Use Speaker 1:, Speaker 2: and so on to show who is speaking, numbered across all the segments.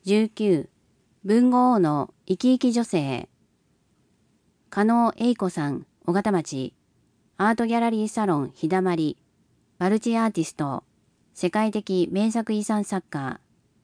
Speaker 1: 19、文豪王の生き生き女性。加納栄子さん、尾形町。アートギャラリーサロン日だまり。マルチアーティスト。世界的名作遺産作家。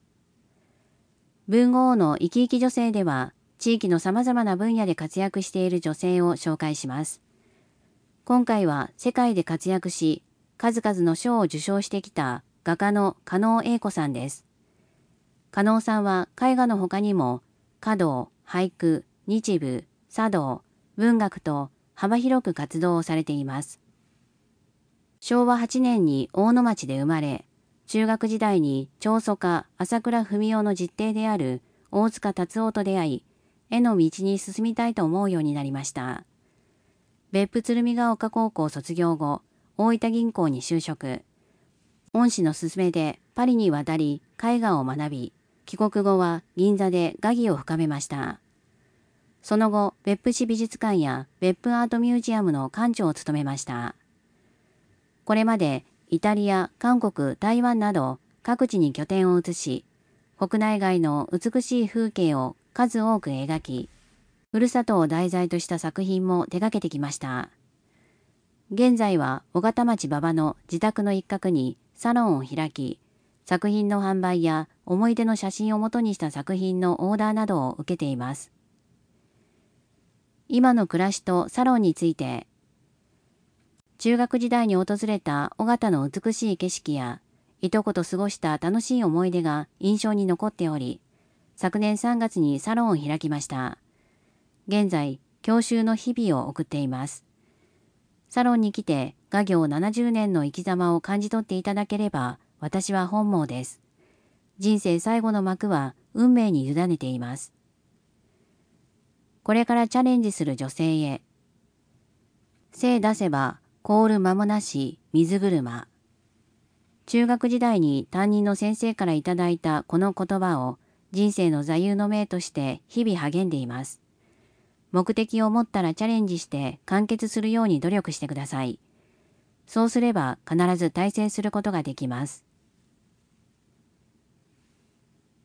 Speaker 1: 文豪王の生き生き女性では、地域の様々な分野で活躍している女性を紹介します。今回は世界で活躍し、数々の賞を受賞してきた画家の加納栄子さんです。加納さんは絵画の他にも華道、俳句、日舞、茶道、文学と幅広く活動をされています。昭和8年に大野町で生まれ、中学時代に彫塑家朝倉文夫の実弟である大塚達夫と出会い、絵の道に進みたいと思うようになりました。別府鶴見ヶ丘高校卒業後、大分銀行に就職。恩師の勧めでパリに渡り絵画を学び、帰国後は銀座で画技を深めました。その後、別府市美術館や別府アートミュージアムの館長を務めました。これまでイタリア、韓国、台湾など各地に拠点を移し、国内外の美しい風景を数多く描き、ふるさとを題材とした作品も手掛けてきました。現在は尾形町馬場の自宅の一角にサロンを開き、作品の販売や思い出の写真をもとにした作品のオーダーなどを受けています。今の暮らしとサロンについて、中学時代に訪れた尾形の美しい景色や、いとこと過ごした楽しい思い出が印象に残っており、昨年3月にサロンを開きました。現在、教習の日々を送っています。サロンに来て画業70年の生き様を感じ取っていただければ、私は本望です。人生最後の幕は運命に委ねています。これからチャレンジする女性へ。精出せば凍る間もなし水車。中学時代に担任の先生からいただいたこの言葉を人生の座右の銘として日々励んでいます。目的を持ったらチャレンジして完結するように努力してください。そうすれば必ず達成することができます。